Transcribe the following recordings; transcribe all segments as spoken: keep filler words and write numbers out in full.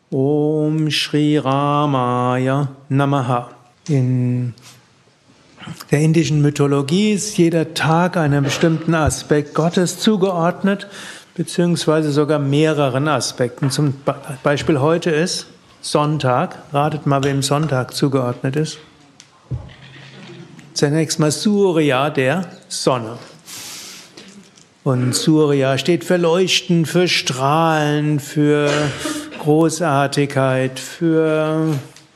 Om Shri Ramaya Namaha. In der indischen Mythologie ist jeder Tag einem bestimmten Aspekt Gottes zugeordnet, beziehungsweise sogar mehreren Aspekten. Zum Beispiel heute ist Sonntag. Ratet mal, wem Sonntag zugeordnet ist. Zunächst mal Surya, der Sonne. Und Surya steht für Leuchten, für Strahlen, für Großartigkeit, für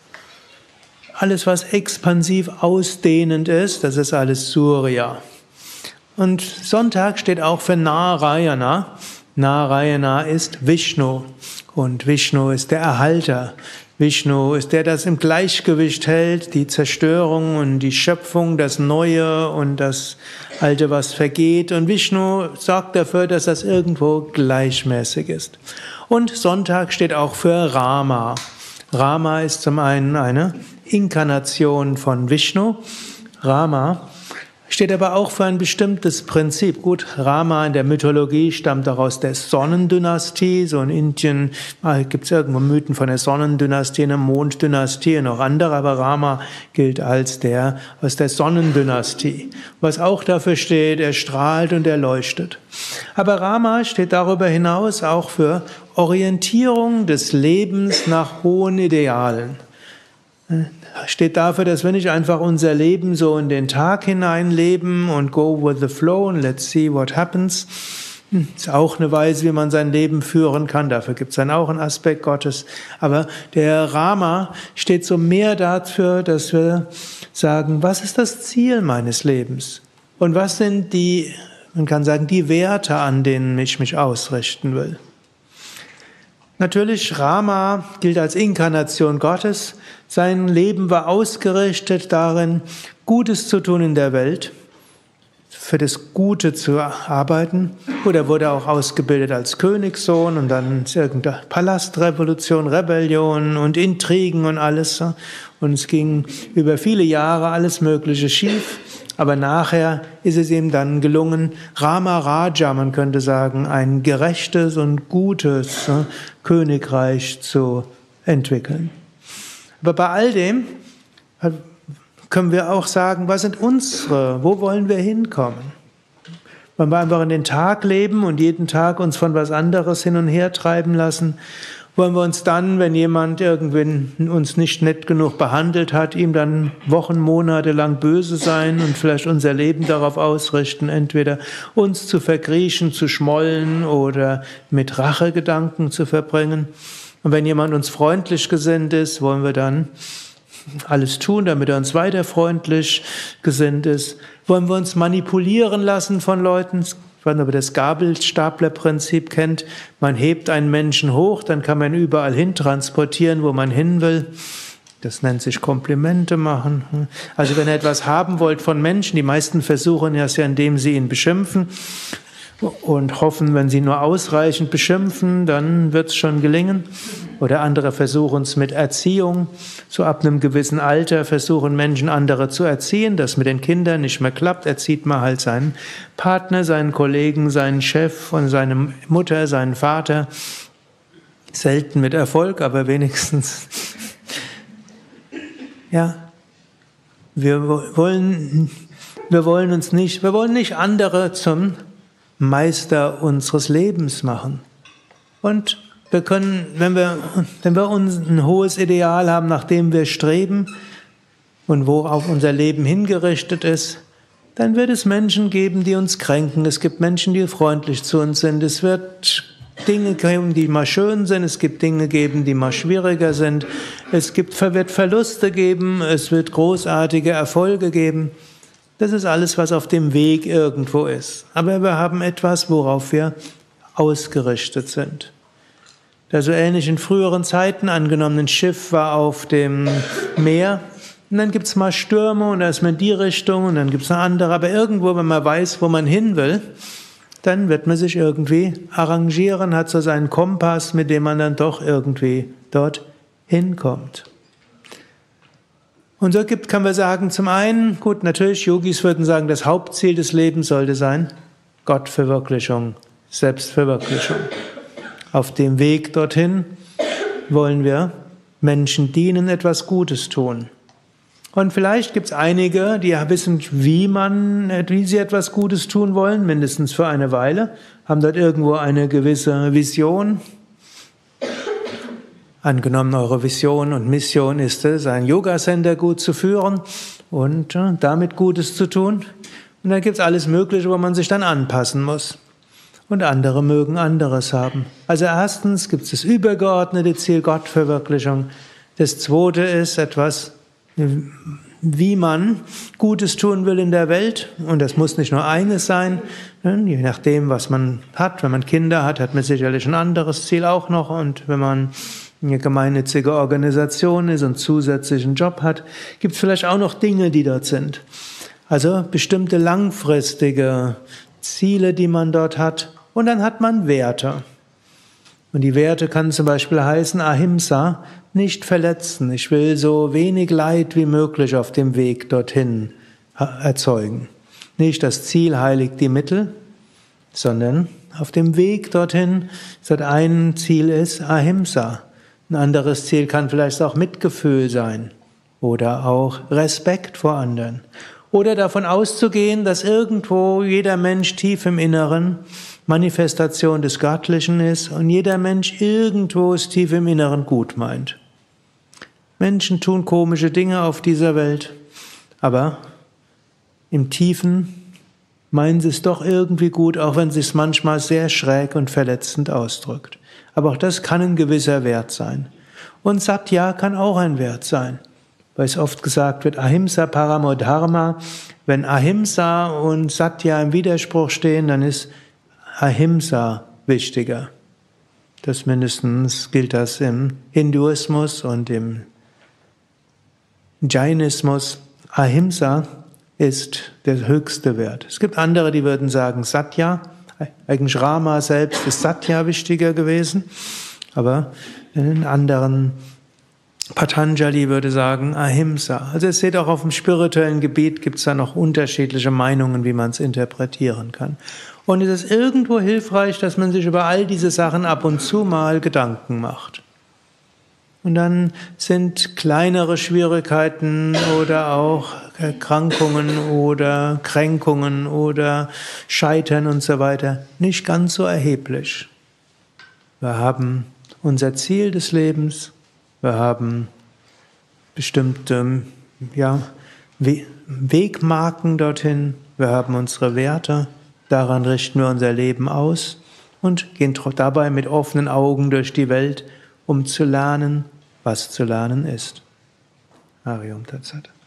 alles, was expansiv ausdehnend ist, das ist alles Surya. Und Sonntag steht auch für Narayana. Narayana ist Vishnu und Vishnu ist der Erhalter. Vishnu ist der, der das im Gleichgewicht hält, die Zerstörung und die Schöpfung, das Neue und das Alte, was vergeht. Und Vishnu sorgt dafür, dass das irgendwo gleichmäßig ist. Und Sonntag steht auch für Rama. Rama ist zum einen eine Inkarnation von Vishnu. Rama steht aber auch für ein bestimmtes Prinzip. Gut, Rama in der Mythologie stammt auch aus der Sonnendynastie. So in Indien gibt es irgendwo Mythen von der Sonnendynastie, einer Monddynastie und auch andere, aber Rama gilt als der aus der Sonnendynastie. Was auch dafür steht, er strahlt und er leuchtet. Aber Rama steht darüber hinaus auch für Orientierung des Lebens nach hohen Idealen. Steht dafür, dass wir nicht einfach unser Leben so in den Tag hineinleben und go with the flow and let's see what happens. Ist auch eine Weise, wie man sein Leben führen kann. Dafür gibt es dann auch einen Aspekt Gottes. Aber der Rama steht so mehr dafür, dass wir sagen, was ist das Ziel meines Lebens? Und was sind die, man kann sagen, die Werte, an denen ich mich ausrichten will? Natürlich, Rama gilt als Inkarnation Gottes. Sein Leben war ausgerichtet darin, Gutes zu tun in der Welt, für das Gute zu arbeiten. Gut, er wurde auch ausgebildet als Königssohn und dann irgendeine Palastrevolution, Rebellion und Intrigen und alles. Und es ging über viele Jahre alles Mögliche schief. Aber nachher ist es ihm dann gelungen, Rama Raja, man könnte sagen, ein gerechtes und gutes äh, Königreich zu entwickeln. Aber bei all dem können wir auch sagen, was sind unsere, wo wollen wir hinkommen? Wenn wir einfach in den Tag leben und jeden Tag uns von was anderes hin und her treiben lassen, wollen wir uns dann, wenn jemand irgendwie uns nicht nett genug behandelt hat, ihm dann Wochen, Monate lang böse sein und vielleicht unser Leben darauf ausrichten, entweder uns zu verkriechen, zu schmollen oder mit Rachegedanken zu verbringen. Und wenn jemand uns freundlich gesinnt ist, wollen wir dann alles tun, damit er uns weiter freundlich gesinnt ist. Wollen wir uns manipulieren lassen von Leuten? Wenn man das Gabelstaplerprinzip kennt, man hebt einen Menschen hoch, dann kann man ihn überall hin transportieren, wo man hin will. Das nennt sich Komplimente machen. Also wenn ihr etwas haben wollt von Menschen, die meisten versuchen das ja, indem sie ihn beschimpfen und hoffen, wenn sie nur ausreichend beschimpfen, dann wird es schon gelingen. Oder andere versuchen es mit Erziehung. So ab einem gewissen Alter versuchen Menschen, andere zu erziehen. Das mit den Kindern nicht mehr klappt, erzieht man halt seinen Partner, seinen Kollegen, seinen Chef und seine Mutter, seinen Vater. Selten mit Erfolg, aber wenigstens. Ja, wir wollen, wir wollen uns nicht, wir wollen nicht andere zum Meister unseres Lebens machen. Und wir können, wenn wir, wenn wir uns ein hohes Ideal haben, nach dem wir streben und worauf unser Leben hingerichtet ist, dann wird es Menschen geben, die uns kränken. Es gibt Menschen, die freundlich zu uns sind. Es wird Dinge geben, die mal schön sind. Es gibt Dinge geben, die mal schwieriger sind. Es gibt, wird Verluste geben. Es wird großartige Erfolge geben. Das ist alles, was auf dem Weg irgendwo ist. Aber wir haben etwas, worauf wir ausgerichtet sind. Der so ähnlich in früheren Zeiten angenommenen Schiff war auf dem Meer. Und dann gibt es mal Stürme und da ist man in die Richtung und dann gibt es eine andere. Aber irgendwo, wenn man weiß, wo man hin will, dann wird man sich irgendwie arrangieren, hat so seinen Kompass, mit dem man dann doch irgendwie dort hinkommt. Und so gibt, kann man sagen, zum einen, gut, natürlich, Yogis würden sagen, das Hauptziel des Lebens sollte sein, Gottverwirklichung, Selbstverwirklichung. Auf dem Weg dorthin wollen wir Menschen dienen, etwas Gutes tun. Und vielleicht gibt es einige, die wissen, wie man, wie sie etwas Gutes tun wollen, mindestens für eine Weile, haben dort irgendwo eine gewisse Vision. Angenommen, eure Vision und Mission ist es, ein Yoga-Center gut zu führen und äh, damit Gutes zu tun. Und dann gibt es alles Mögliche, wo man sich dann anpassen muss. Und andere mögen anderes haben. Also erstens gibt es das übergeordnete Ziel Gottverwirklichung. Das zweite ist etwas, wie man Gutes tun will in der Welt. Und das muss nicht nur eines sein, je nachdem, was man hat. Wenn man Kinder hat, hat man sicherlich ein anderes Ziel auch noch. Und wenn man eine gemeinnützige Organisation ist und zusätzlichen Job hat, gibt es vielleicht auch noch Dinge, die dort sind. Also bestimmte langfristige Ziele, die man dort hat. Und dann hat man Werte. Und die Werte kann zum Beispiel heißen Ahimsa, nicht verletzen. Ich will so wenig Leid wie möglich auf dem Weg dorthin erzeugen. Nicht das Ziel heiligt die Mittel, sondern auf dem Weg dorthin, ein Ziel ist Ahimsa. Ein anderes Ziel kann vielleicht auch Mitgefühl sein oder auch Respekt vor anderen. Oder davon auszugehen, dass irgendwo jeder Mensch tief im Inneren Manifestation des Göttlichen ist und jeder Mensch irgendwo es tief im Inneren gut meint. Menschen tun komische Dinge auf dieser Welt, aber im Tiefen meinen sie es doch irgendwie gut, auch wenn es sich manchmal sehr schräg und verletzend ausdrückt. Aber auch das kann ein gewisser Wert sein. Und Satya kann auch ein Wert sein. Weil es oft gesagt wird, Ahimsa Paramo Dharma. Wenn Ahimsa und Satya im Widerspruch stehen, dann ist Ahimsa wichtiger. Das mindestens gilt das im Hinduismus und im Jainismus. Ahimsa ist der höchste Wert. Es gibt andere, die würden sagen Satya. Eigentlich Rama selbst ist Satya wichtiger gewesen. Aber in anderen Patanjali würde sagen Ahimsa. Also ihr seht auch auf dem spirituellen Gebiet gibt es da noch unterschiedliche Meinungen, wie man es interpretieren kann. Und es ist irgendwo hilfreich, dass man sich über all diese Sachen ab und zu mal Gedanken macht. Und dann sind kleinere Schwierigkeiten oder auch Erkrankungen oder Kränkungen oder Scheitern und so weiter nicht ganz so erheblich. Wir haben unser Ziel des Lebens. Wir haben bestimmte ja, Wegmarken dorthin. Wir haben unsere Werte. Daran richten wir unser Leben aus und gehen dabei mit offenen Augen durch die Welt, um zu lernen, was zu lernen ist. Harium Tat Sat.